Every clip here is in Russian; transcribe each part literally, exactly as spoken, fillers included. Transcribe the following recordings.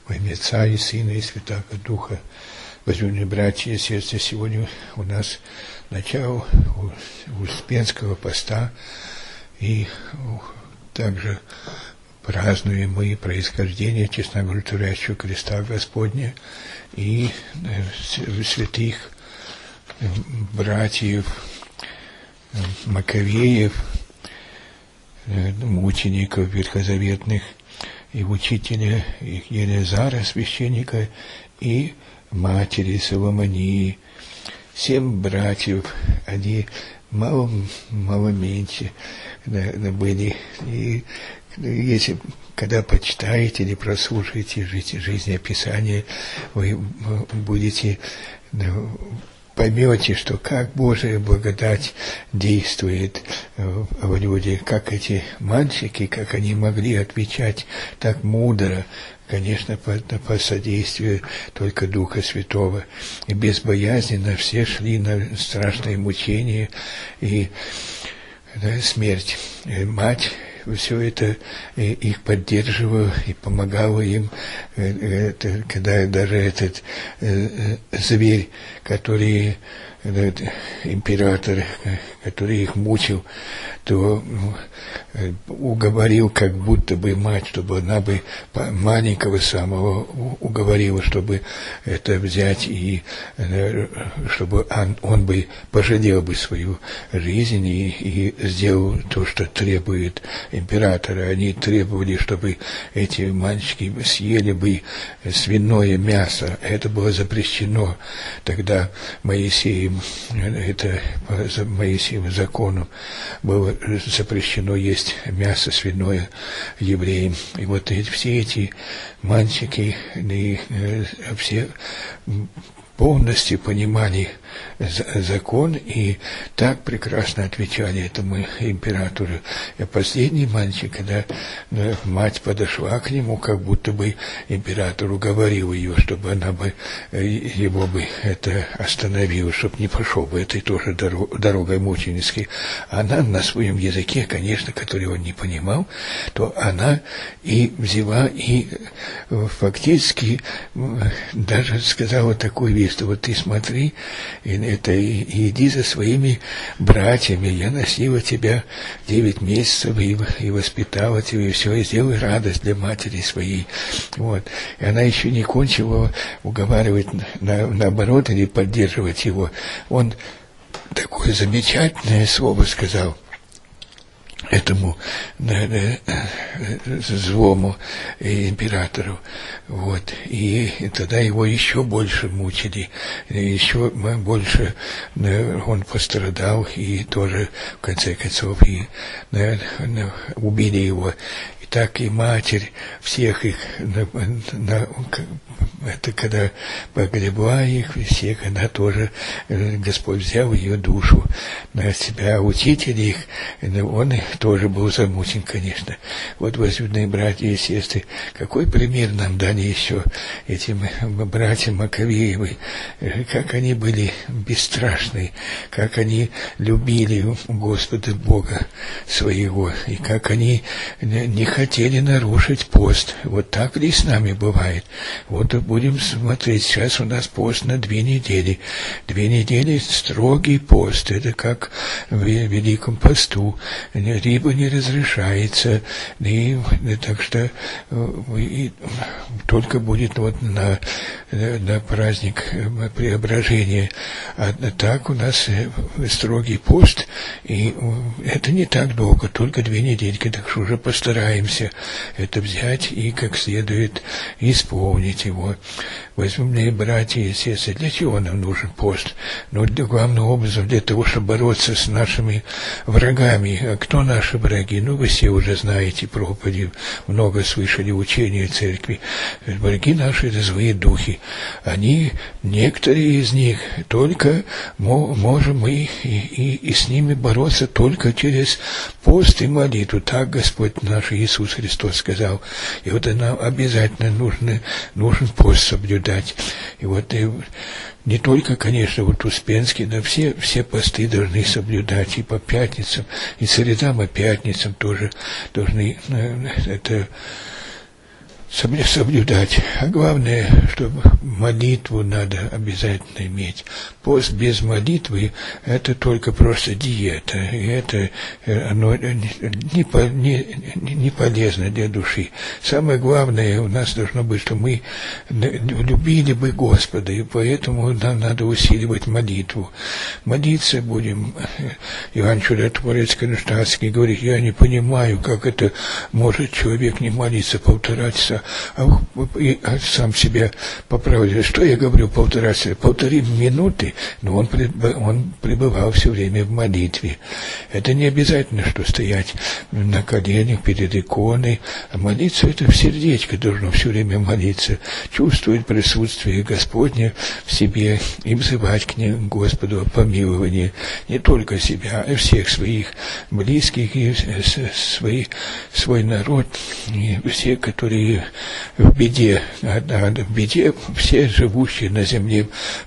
Во имя Отца и Сына и Святаго Духа. Возлюбленные братья и сестры, сегодня у нас начало Успенского поста, и также празднуем мы происхождение честноготворящего креста Господня и святых братьев Маковеев, мучеников ветхозаветных, и учителя Елизара, священника, и матери Соломонии. Семь братьев, они мало, мало меньше были. И если, когда почитаете или прослушаете жизнеописание, вы будете, поймете, что как Божия благодать действует в людях, как эти мальчики, как они могли отвечать так мудро, конечно, по, по содействию только Духа Святого. И безбоязненно все шли на страшные мучения и да, смерть. И мать все это их поддерживала и помогала им, это, когда даже этот э, зверь, который этот, император, который их мучил, то э, уговорил как будто бы мать, чтобы она бы маленького самого уговорила, чтобы это взять, и э, чтобы он, он бы пожалел бы свою жизнь и, и сделал то, что требует императора. Они требовали, чтобы эти мальчики съели бы свиное мясо. Это было запрещено тогда Моисеем. Это по Моисееву закону было запрещено есть мясо свиное евреям. И вот эти, все эти мальчики и, все полностью понимали закон и так прекрасно отвечали этому императору. И последний мальчик, когда мать подошла к нему, как будто бы император уговорил ее, чтобы она бы его бы это остановила, чтобы не пошел бы этой тоже дорогой мученической. Она на своем языке, конечно, который он не понимал, то она и взяла и фактически даже сказала такую вещь, что вот ты смотри, и это и, и иди за своими братьями. Я носила тебя девять месяцев и, и воспитала тебя, и все, и сделай радость для матери своей. Вот. И она еще не кончила уговаривать на, наоборот или поддерживать его. Он такое замечательное слово сказал этому да, да, злому императору. Вот. И тогда его еще больше мучили, еще больше да, он пострадал, и тоже, в конце концов, и да, убили его. И так и матерь всех их, на, на, это когда погребла их всех, она тоже, Господь взял ее душу на себя. Учитель их, он тоже был замучен, конечно. Вот, возлюбленные братья и сестры, какой пример нам дали еще этим братьям Маковеевы, как они были бесстрашны, как они любили Господа Бога своего, и как они не хотели нарушить пост. Вот так ли с нами бывает? Вот будем смотреть, сейчас у нас пост на две недели. Две недели строгий пост, это как в Великом посту. Риба не разрешается, и, так что и, только будет вот на, на праздник Преображения. А так у нас строгий пост, и это не так долго, только две недельки, так что уже постараемся это взять и как следует исполнить его. Возьмем, братья и сестры, для чего нам нужен пост? Ну, главным образом для того, чтобы бороться с нашими врагами. А кто наши враги? Ну, вы все уже знаете проповеди, много слышали учения церкви. Враги наши — это злые духи. Они, некоторые из них, только мо, можем мы и, и, и с ними бороться только через пост и молитву. Так Господь наш Иисус Христос сказал. И вот нам обязательно нужно, нужен пост соблюдать. И вот и не только, конечно, вот Успенский, но все, все посты должны соблюдать и по пятницам, и средам, и пятницам тоже должны это соблюдать. А главное, чтобы молитву надо обязательно иметь. Пост без молитвы – это только просто диета. И это оно не, не, не полезно для души. Самое главное у нас должно быть, что мы любили бы Господа, и поэтому нам надо усиливать молитву. Молиться будем. Иоанн Чудотворец Кронштадтский говорит: я не понимаю, как это может человек не молиться полтора часа. А, и, а сам себя поправляет. Что я говорю полтора часа? Полторы минуты, но он, он пребывал все время в молитве. Это не обязательно, что стоять на коленях перед иконой, а молиться — это в сердечко должно все время молиться, чувствовать присутствие Господне в себе и взывать к нему, Господу, о помиловании не только себя, а всех своих близких и свои, свой народ, и все, которые в беде, а в беде все живущие на земле,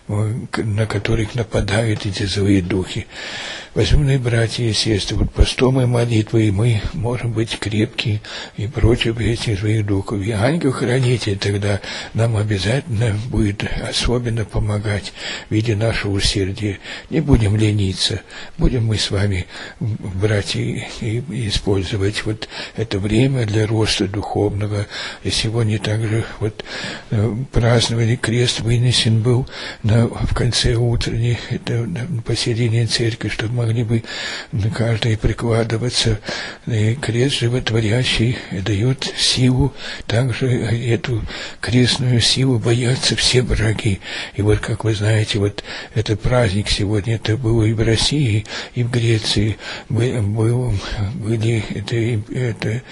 на которых нападают эти злые духи. Возможные братья и сестры, вот постом и молитвой мы можем быть крепкие и против этих злых духов. И ангел-хранитель тогда нам обязательно будет особенно помогать в виде нашего усердия. Не будем лениться, будем мы с вами, братья, и использовать вот это время для роста духовного. И сегодня также вот праздновали, крест вынесен был на, в конце утренней, это посередине церкви, чтобы могли бы каждый прикладываться. И крест животворящий дает силу, также эту крестную силу боятся все враги. И вот, как вы знаете, вот этот праздник сегодня, это было и в России, и в Греции, был, были это, это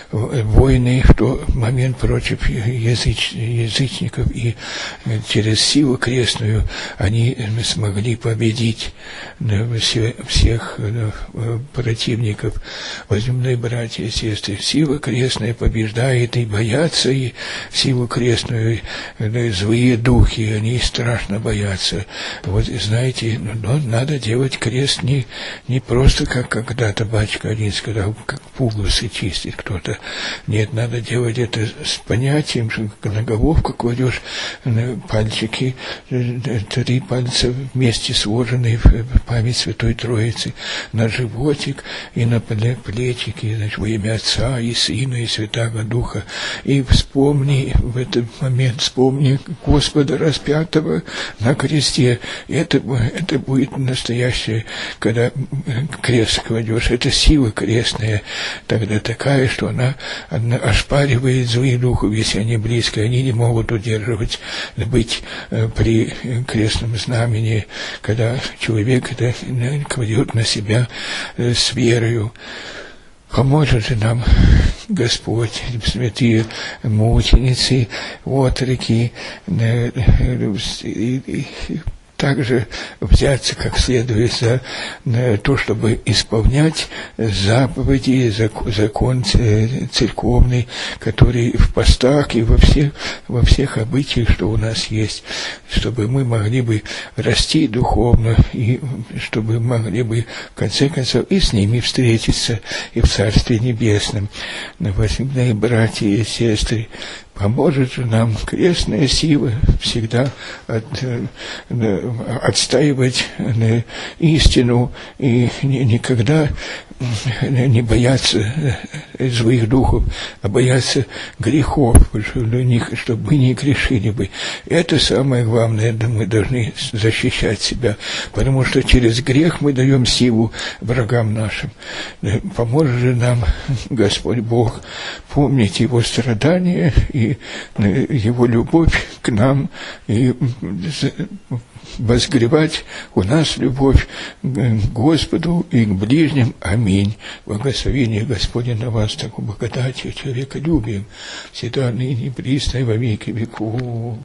войны в тот момент против языч, язычников, и через силу крестную они смогли победить все, всех противников. Возлюбленные братья и сестры, сила крестная побеждает, и боятся, и силу крестную злые духи, они страшно боятся. Вот знаете, но надо делать крест не, не просто, как когда-то батюшка один сказал, как пуговицы чистит кто-то. Нет, надо делать это с понятием, что на головку кладешь пальчики, три пальца вместе сложенные в память Святой Троицы, на животик и на плечики, значит, во имя Отца и Сына и Святаго Духа. И вспомни в этот момент, вспомни Господа распятого на кресте. Это, это будет настоящее, когда крест кладешь, это сила крестная, тогда такая, что она, она ошпаривает злые духов, если они близко, они не могут удерживать, быть э, при крестном знамени, когда человек это кладет на себя э, с верою. Поможет же нам Господь, святые мученицы, отроки, э, э, также взяться как следует за то, чтобы исполнять заповеди, закон церковный, который в постах и во всех, во всех обычаях, что у нас есть, чтобы мы могли бы расти духовно, и чтобы могли бы, в конце концов, и с ними встретиться, и в Царстве Небесном. Возлюбленные братья и сестры, поможет же нам крестная сила всегда от, отстаивать истину и никогда не бояться злых духов, а бояться грехов, чтобы мы не грешили бы. Это самое главное, мы должны защищать себя, потому что через грех мы даем силу врагам нашим. Поможет же нам Господь Бог помнить Его страдания и Его любовь к нам, и возгревать у нас любовь к Господу и к ближним. Аминь. Благословение Господне на вас, такую благодать и человеколюбием, всегда ныне и присно и во веки веков.